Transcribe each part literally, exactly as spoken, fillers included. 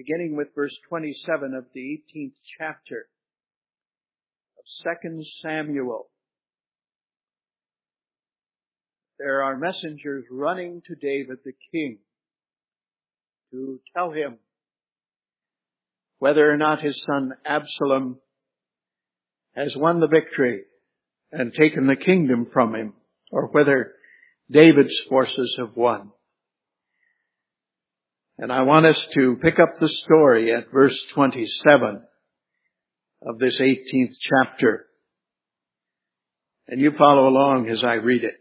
beginning with verse twenty-seven of the eighteenth chapter of Second Samuel. There are messengers running to David the king to tell him whether or not his son Absalom has won the victory and taken the kingdom from him, or whether David's forces have won. And I want us to pick up the story at verse twenty-seven of this eighteenth chapter. And you follow along as I read it.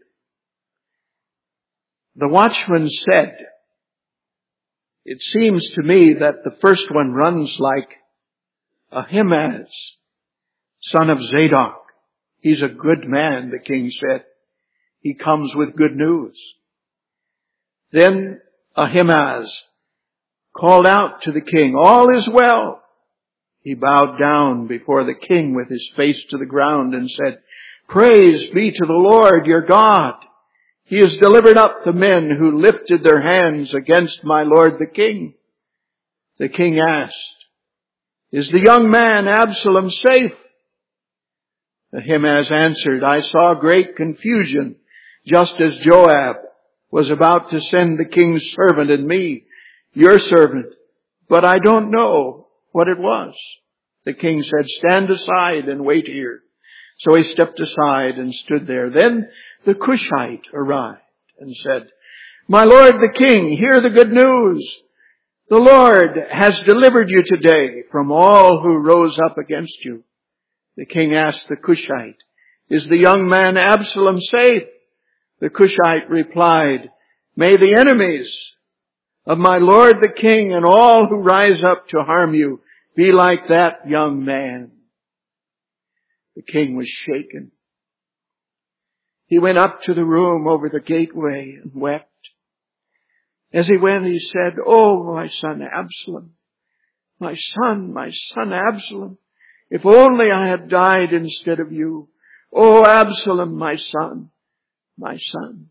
The watchman said, "It seems to me that the first one runs like Ahimaaz, son of Zadok. He's a good man," the king said. "He comes with good news." Then Ahimaaz called out to the king, "All is well." He bowed down before the king with his face to the ground and said, "Praise be to the Lord your God. He has delivered up the men who lifted their hands against my lord the king." The king asked, "Is the young man Absalom safe?" Ahimaaz answered, "I saw great confusion just as Joab was about to send the king's servant and me, your servant, but I don't know what it was." The king said, "Stand aside and wait here." So he stepped aside and stood there. Then the Cushite arrived and said, "My lord the king, hear the good news. The Lord has delivered you today from all who rose up against you." The king asked the Cushite, "Is the young man Absalom safe?" The Cushite replied, "May the enemies of my lord the king and all who rise up to harm you be like that young man." The king was shaken. He went up to the room over the gateway and wept. As he went, he said, "Oh, my son Absalom, my son, my son Absalom, if only I had died instead of you. Oh, Absalom, my son, my son."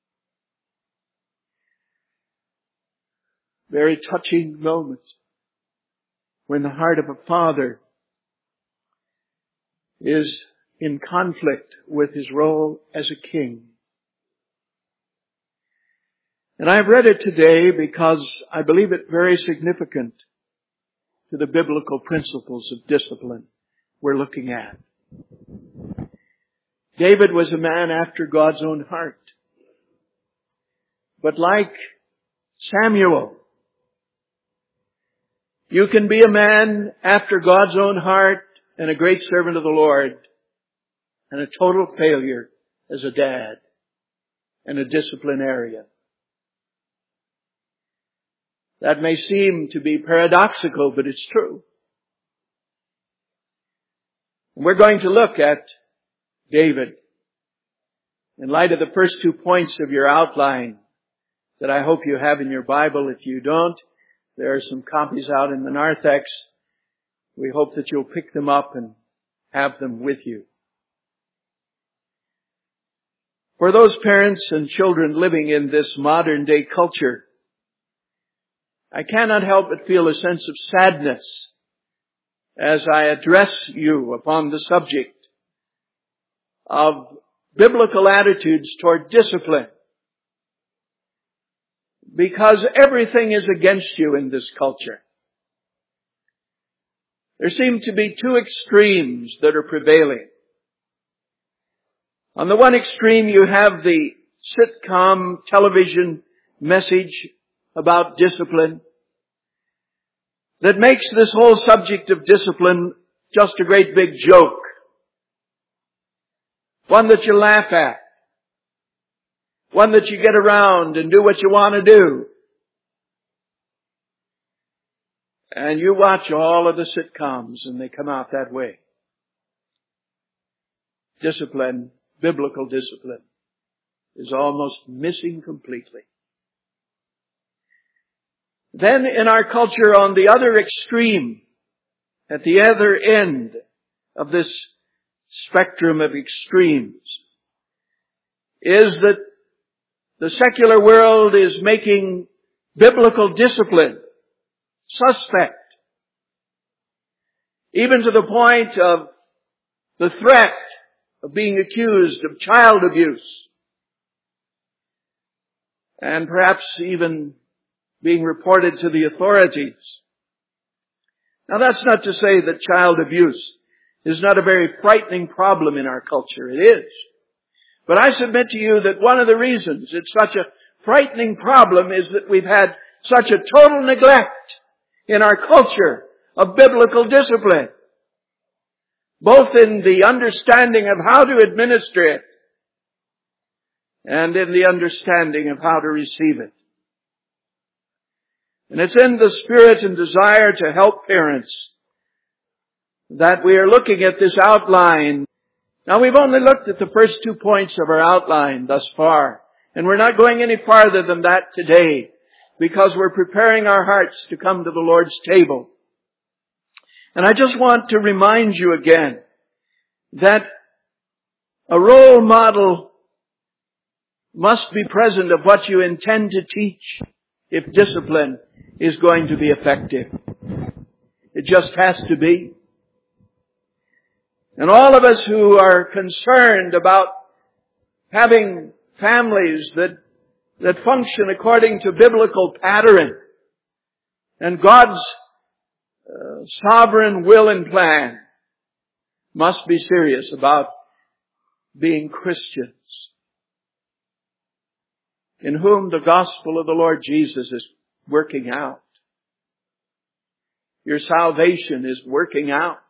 Very touching moment when the heart of a father is in conflict with his role as a king. And I've read it today because I believe it very significant to the biblical principles of discipline we're looking at. David was a man after God's own heart. But like Samuel, you can be a man after God's own heart and a great servant of the Lord, and a total failure as a dad and a disciplinarian. That may seem to be paradoxical, but it's true. We're going to look at David in light of the first two points of your outline that I hope you have in your Bible. If you don't, there are some copies out in the narthex. We hope that you'll pick them up and have them with you. For those parents and children living in this modern day culture, I cannot help but feel a sense of sadness as I address you upon the subject of biblical attitudes toward discipline. Because everything is against you in this culture. There seem to be two extremes that are prevailing. On the one extreme, you have the sitcom television message about discipline that makes this whole subject of discipline just a great big joke. One that you laugh at. One that you get around and do what you want to do. And you watch all of the sitcoms and they come out that way. Discipline, biblical discipline, is almost missing completely. Then in our culture, on the other extreme, at the other end of this spectrum of extremes, is that the secular world is making biblical discipline suspect. Even to the point of the threat of being accused of child abuse. And perhaps even being reported to the authorities. Now that's not to say that child abuse is not a very frightening problem in our culture. It is. But I submit to you that one of the reasons it's such a frightening problem is that we've had such a total neglect in our culture of biblical discipline. Both in the understanding of how to administer it and in the understanding of how to receive it. And it's in the spirit and desire to help parents that we are looking at this outline. Now we've only looked at the first two points of our outline thus far. And we're not going any farther than that today because we're preparing our hearts to come to the Lord's table. And I just want to remind you again that a role model must be present of what you intend to teach if discipline is going to be effective. It just has to be. And all of us who are concerned about having families that, that function according to biblical pattern and God's uh, sovereign will and plan must be serious about being Christians in whom the gospel of the Lord Jesus is working out. Your salvation is working out.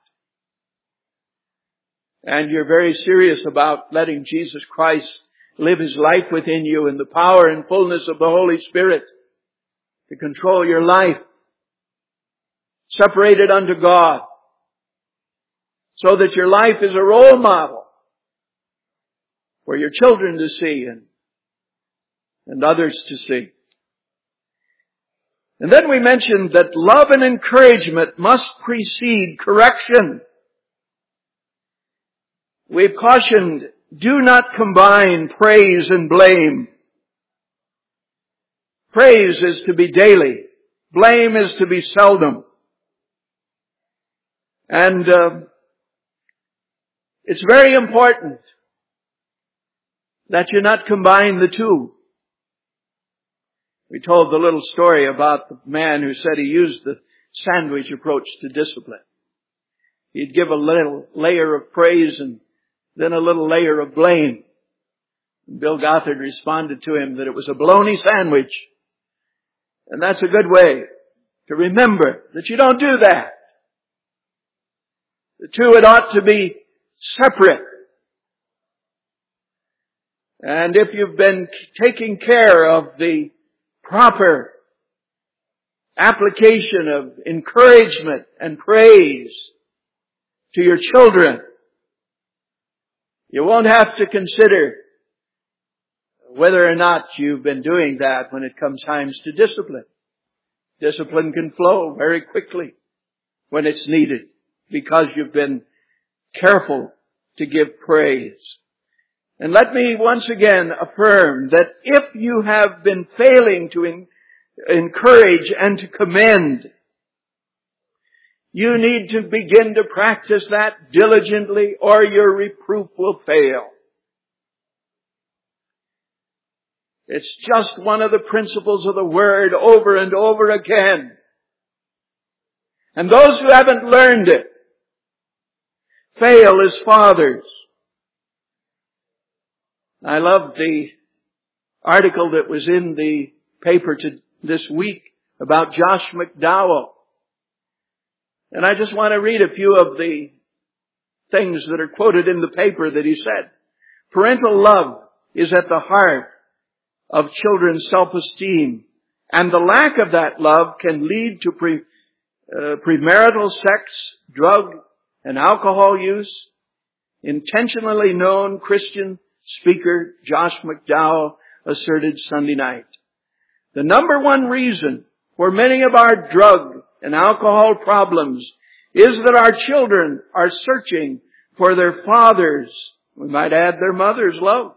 And you're very serious about letting Jesus Christ live His life within you in the power and fullness of the Holy Spirit to control your life, separated unto God, so that your life is a role model for your children to see and, and others to see. And then we mentioned that love and encouragement must precede correction. We've cautioned, do not combine praise and blame. Praise is to be daily. Blame is to be seldom. And uh, it's very important that you not combine the two. We told the little story about the man who said he used the sandwich approach to discipline. He'd give a little layer of praise and then a little layer of blame. Bill Gothard responded to him that it was a bologna sandwich. And that's a good way to remember that you don't do that. The two, it ought to be separate. And if you've been taking care of the proper application of encouragement and praise to your children, you won't have to consider whether or not you've been doing that when it comes times to discipline. Discipline can flow very quickly when it's needed because you've been careful to give praise. And let me once again affirm that if you have been failing to in, encourage and to commend, you need to begin to practice that diligently or your reproof will fail. It's just one of the principles of the Word over and over again. And those who haven't learned it fail as fathers. I love the article that was in the paper to this week about Josh McDowell. And I just want to read a few of the things that are quoted in the paper that he said. Parental love is at the heart of children's self-esteem, and the lack of that love can lead to pre, uh, premarital sex, drug and alcohol use. Intentionally known Christian speaker Josh McDowell asserted Sunday night. The number one reason for many of our drug and alcohol problems is that our children are searching for their father's, we might add their mother's love.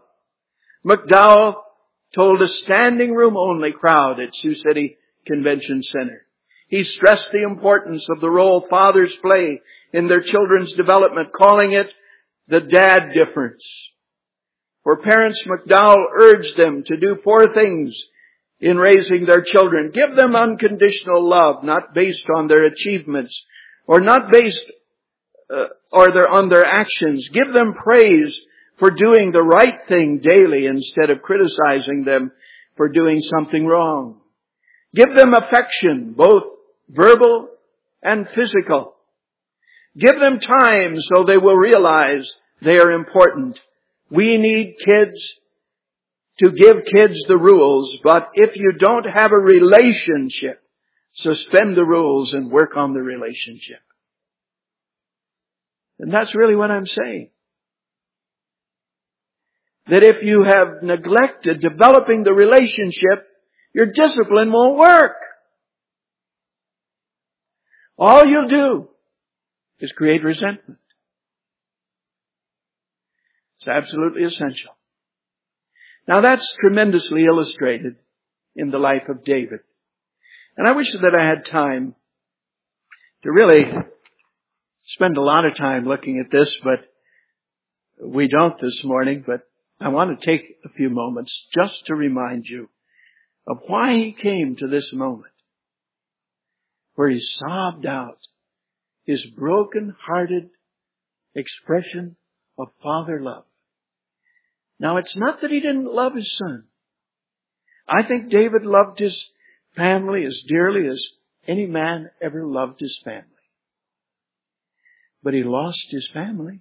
McDowell told a standing room only crowd at Sioux City Convention Center. He stressed the importance of the role fathers play in their children's development, calling it the dad difference. For parents, McDowell urged them to do four things in raising their children. Give them unconditional love, not based on their achievements or not based uh, or their, on their actions. Give them praise for doing the right thing daily instead of criticizing them for doing something wrong. Give them affection, both verbal and physical. Give them time so they will realize they are important. We need kids to give kids the rules, but if you don't have a relationship, suspend the rules and work on the relationship. And that's really what I'm saying. That if you have neglected developing the relationship, your discipline won't work. All you'll do is create resentment. It's absolutely essential. Now that's tremendously illustrated in the life of David. And I wish that I had time to really spend a lot of time looking at this, but we don't this morning. But I want to take a few moments just to remind you of why he came to this moment where he sobbed out his broken-hearted expression of father love. Now, it's not that he didn't love his son. I think David loved his family as dearly as any man ever loved his family. But he lost his family.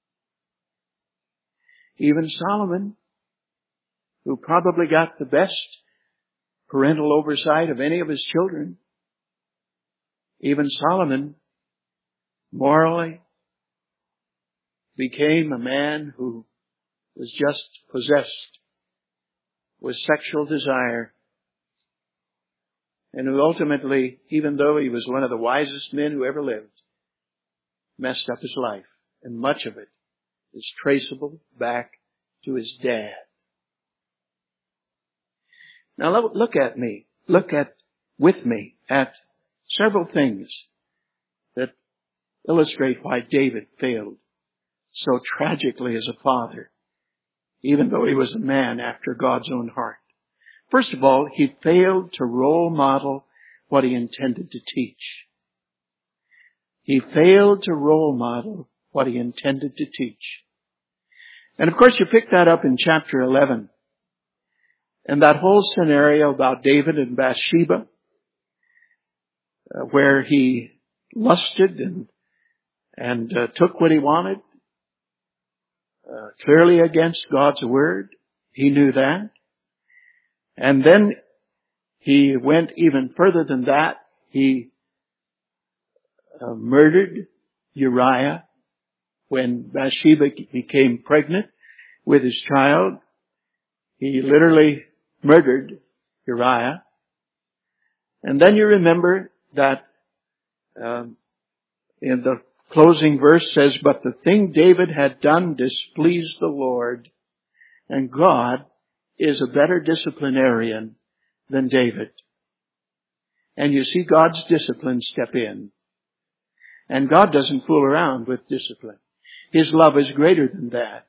Even Solomon, who probably got the best parental oversight of any of his children, even Solomon morally became a man who was just possessed with sexual desire, and who ultimately, even though he was one of the wisest men who ever lived, messed up his life. And much of it is traceable back to his dad. Now look at me. Look at, with me, at several things that illustrate why David failed so tragically as a father, even though he was a man after God's own heart. First of all, he failed to role model what he intended to teach. He failed to role model what he intended to teach. And of course, you pick that up in chapter eleven. And that whole scenario about David and Bathsheba, uh, where he lusted and, and uh, took what he wanted, uh, clearly against God's word. He knew that. And then he went even further than that. He uh, murdered Uriah when Bathsheba became pregnant with his child. He literally murdered Uriah. And then you remember that um, in the closing verse says, but the thing David had done displeased the Lord, and God is a better disciplinarian than David. And you see God's discipline step in. And God doesn't fool around with discipline. His love is greater than that.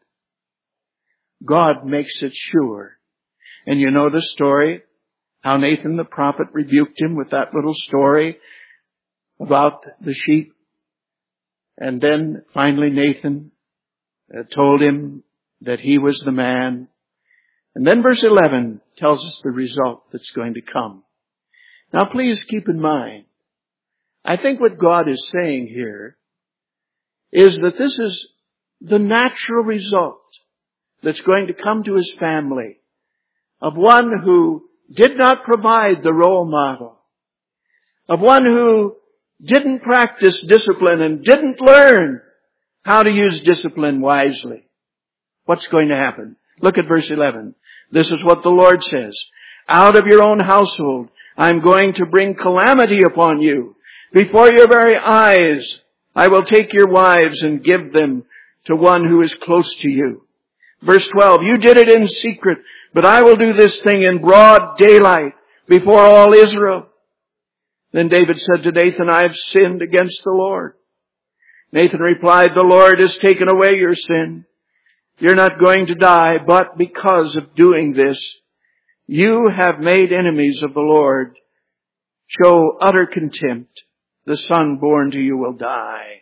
God makes it sure. And you know the story, how Nathan the prophet rebuked him with that little story about the sheep. And then finally Nathan uh, told him that he was the man. And then verse eleven tells us the result that's going to come. Now please keep in mind, I think what God is saying here is that this is the natural result that's going to come to his family of one who did not provide the role model, of one who didn't practice discipline and didn't learn how to use discipline wisely. What's going to happen? Look at verse eleven. This is what the Lord says. Out of your own household, I'm going to bring calamity upon you. Before your very eyes, I will take your wives and give them to one who is close to you. Verse twelve, you did it in secret, but I will do this thing in broad daylight before all Israel. Then David said to Nathan, I have sinned against the Lord. Nathan replied, the Lord has taken away your sin. You're not going to die, but because of doing this, you have made enemies of the Lord. Show utter contempt. The son born to you will die.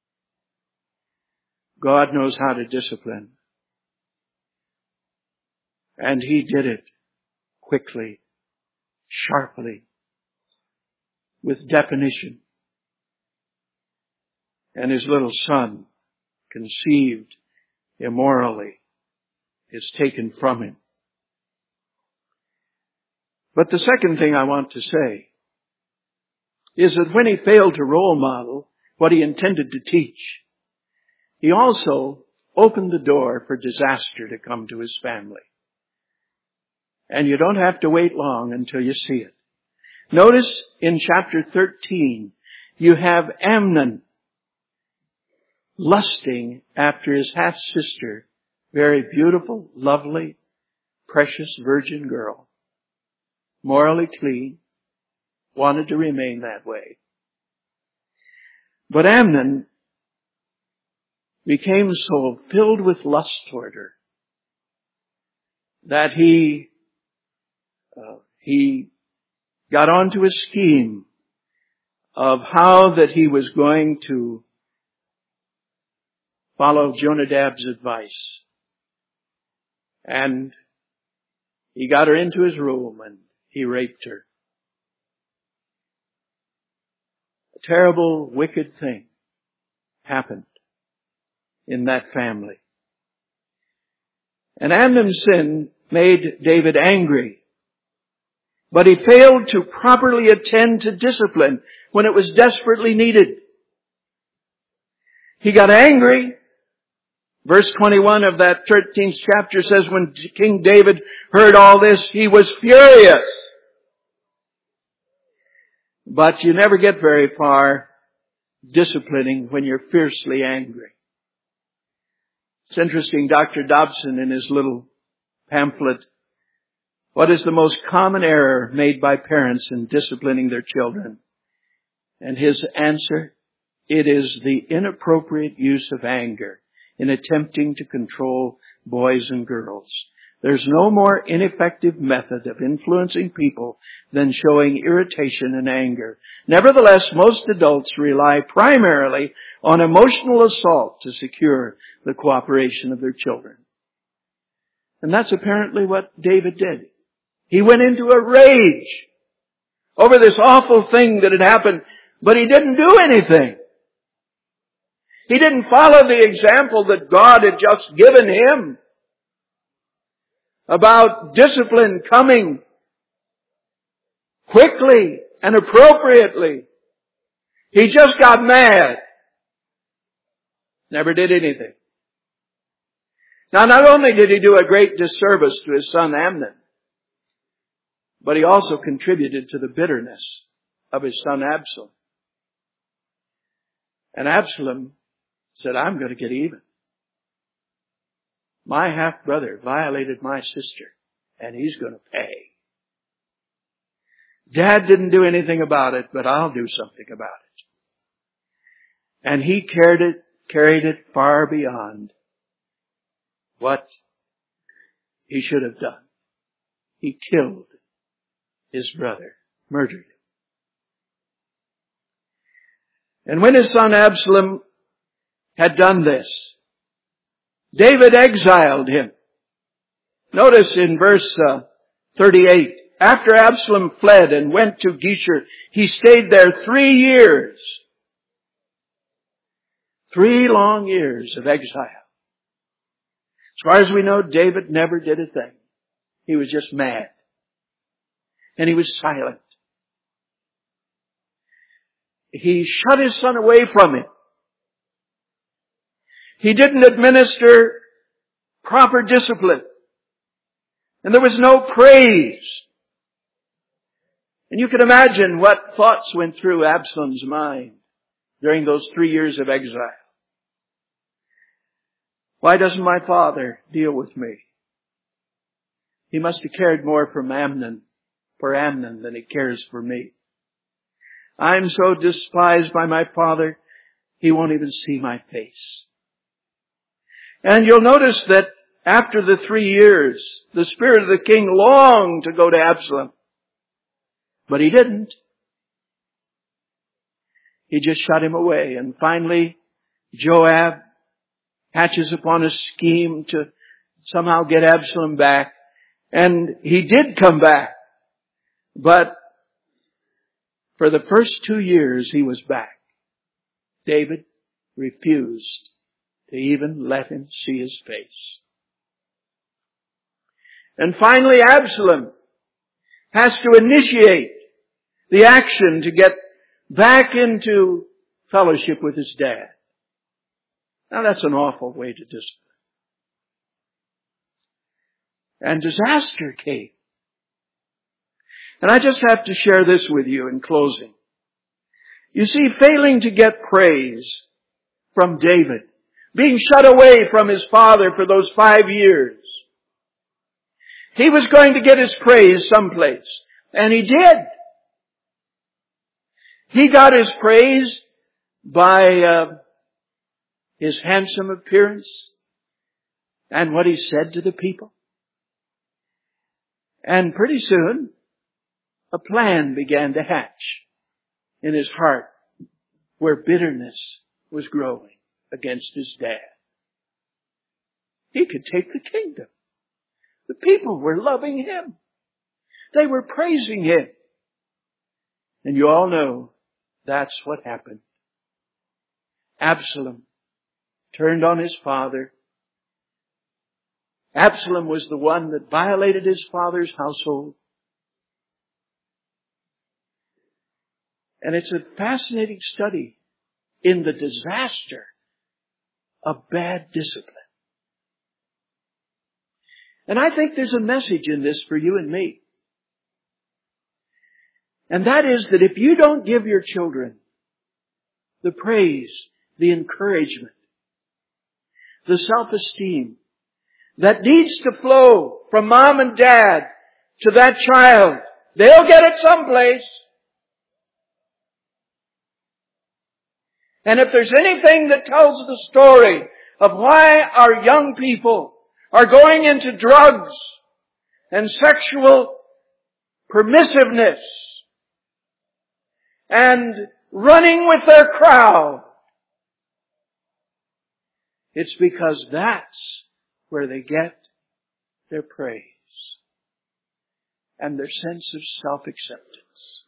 God knows how to discipline. And he did it quickly, sharply, with definition. And his little son, conceived immorally, is taken from him. But the second thing I want to say is that when he failed to role model what he intended to teach, he also opened the door for disaster to come to his family. And you don't have to wait long until you see it. Notice in chapter thirteen, you have Amnon lusting after his half-sister, very beautiful, lovely, precious virgin girl, morally clean, wanted to remain that way. But Amnon became so filled with lust toward her that he uh, he got onto a scheme of how that he was going to follow Jonadab's advice. And he got her into his room and he raped her. A terrible, wicked thing happened in that family. And Amnon's sin made David angry. But he failed to properly attend to discipline when it was desperately needed. He got angry. Verse twenty-one of that thirteenth chapter says, when King David heard all this, he was furious. But you never get very far disciplining when you're fiercely angry. It's interesting, Doctor Dobson in his little pamphlet, what is the most common error made by parents in disciplining their children? And his answer, it is the inappropriate use of anger in attempting to control boys and girls. There's no more ineffective method of influencing people than showing irritation and anger. Nevertheless, most adults rely primarily on emotional assault to secure the cooperation of their children. And that's apparently what David did. He went into a rage over this awful thing that had happened, but he didn't do anything. He didn't follow the example that God had just given him about discipline coming quickly and appropriately. He just got mad. Never did anything. Now, not only did he do a great disservice to his son Amnon, but he also contributed to the bitterness of his son Absalom. And Absalom said, I'm going to get even. My half-brother violated my sister, and he's going to pay. Dad didn't do anything about it, but I'll do something about it. And he carried it, carried it far beyond what he should have done. He killed his brother, murdered him. And when his son Absalom had done this, David exiled him. Notice in verse uh, thirty-eight, after Absalom fled and went to Geshur, he stayed there three years. Three long years of exile. As far as we know, David never did a thing. He was just mad. And he was silent. He shut his son away from him. He didn't administer proper discipline. And there was no praise. And you can imagine what thoughts went through Absalom's mind during those three years of exile. Why doesn't my father deal with me? He must have cared more for Amnon, for Amnon than he cares for me. I'm so despised by my father, he won't even see my face. And you'll notice that after the three years, the spirit of the king longed to go to Absalom. But he didn't. He just shut him away. And finally, Joab hatches upon a scheme to somehow get Absalom back. And he did come back. But for the first two years he was back. David refused to even let him see his face. And finally Absalom has to initiate the action to get back into fellowship with his dad. Now that's an awful way to discipline. And disaster came. And I just have to share this with you in closing. You see, failing to get praise from David, being shut away from his father for those five years, he was going to get his praise someplace. And he did. He got his praise by uh, his handsome appearance and what he said to the people. And pretty soon, a plan began to hatch in his heart where bitterness was growing against his dad. He could take the kingdom. The people were loving him. They were praising him. And you all know that's what happened. Absalom turned on his father. Absalom was the one that violated his father's household. And it's a fascinating study in the disaster of bad discipline. And I think there's a message in this for you and me. And that is that if you don't give your children the praise, the encouragement, the self-esteem that needs to flow from mom and dad to that child, they'll get it someplace. And if there's anything that tells the story of why our young people are going into drugs and sexual permissiveness and running with their crowd, it's because that's where they get their praise and their sense of self-acceptance.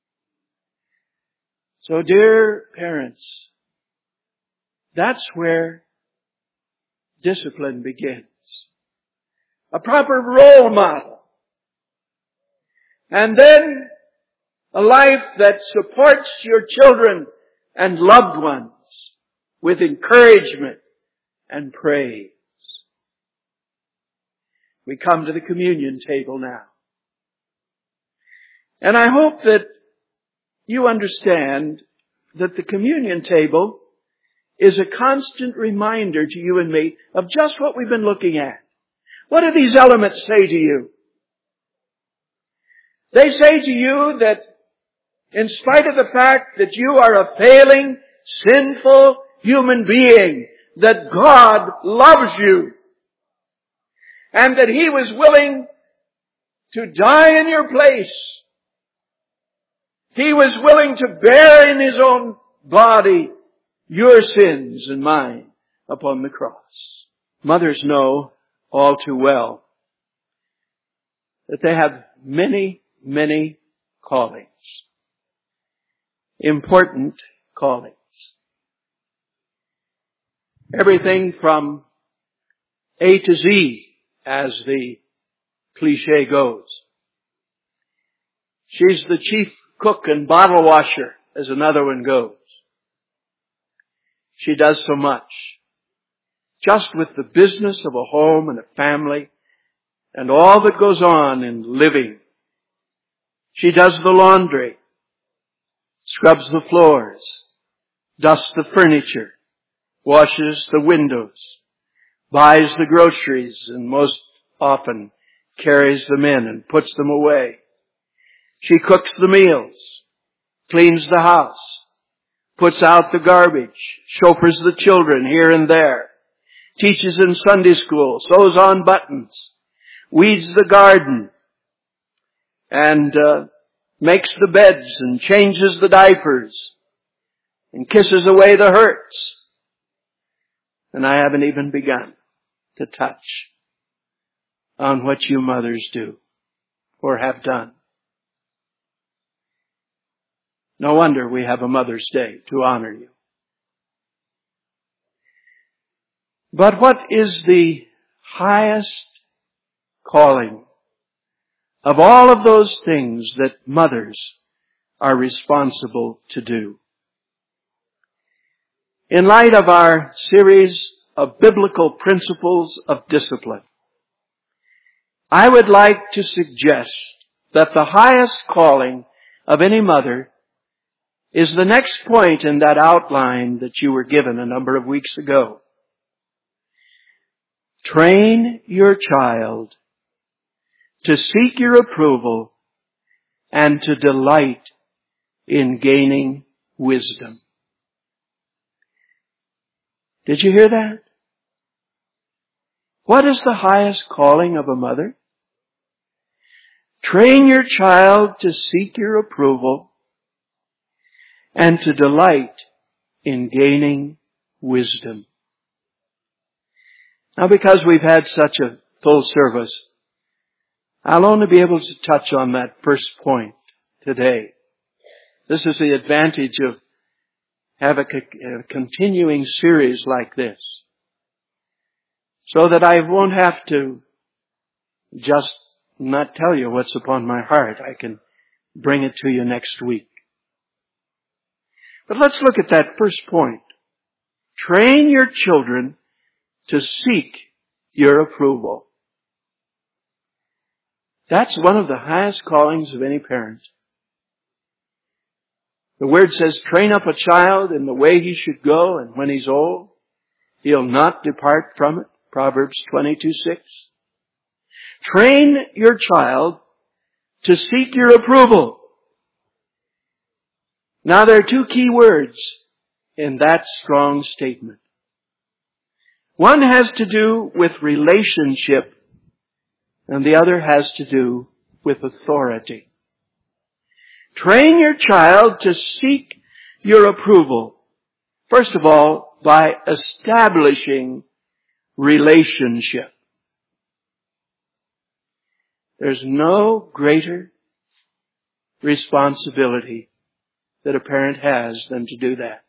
So, dear parents, that's where discipline begins. A proper role model. And then a life that supports your children and loved ones with encouragement and praise. We come to the communion table now. And I hope that you understand that the communion table is a constant reminder to you and me of just what we've been looking at. What do these elements say to you? They say to you that in spite of the fact that you are a failing, sinful human being, that God loves you and that He was willing to die in your place. He was willing to bear in His own body your sins and mine upon the cross. Mothers know all too well that they have many, many callings. Important callings. Everything from A to Z, as the cliche goes. She's the chief cook and bottle washer, as another one goes. She does so much. Just with the business of a home and a family and all that goes on in living. She does the laundry, scrubs the floors, dusts the furniture, washes the windows, buys the groceries, and most often carries them in and puts them away. She cooks the meals, cleans the house, puts out the garbage, chauffeurs the children here and there, teaches in Sunday school, sews on buttons, weeds the garden, and uh, makes the beds and changes the diapers and kisses away the hurts. And I haven't even begun to touch on what you mothers do or have done. No wonder we have a Mother's Day to honor you. But what is the highest calling of all of those things that mothers are responsible to do? In light of our series of biblical principles of discipline, I would like to suggest that the highest calling of any mother is the next point in that outline that you were given a number of weeks ago. Train your child to seek your approval and to delight in gaining wisdom. Did you hear that? What is the highest calling of a mother? Train your child to seek your approval and to delight in gaining wisdom. Now, because we've had such a full service, I'll only be able to touch on that first point today. This is the advantage of having a continuing series like this, so that I won't have to just not tell you what's upon my heart. I can bring it to you next week. But let's look at that first point. Train your children to seek your approval. That's one of the highest callings of any parent. The word says, train up a child in the way he should go, and when he's old, he'll not depart from it. Proverbs twenty-two six. Train your child to seek your approval. Now, there are two key words in that strong statement. One has to do with relationship, and the other has to do with authority. Train your child to seek your approval, first of all, by establishing relationship. There's no greater responsibility that a parent has than to do that.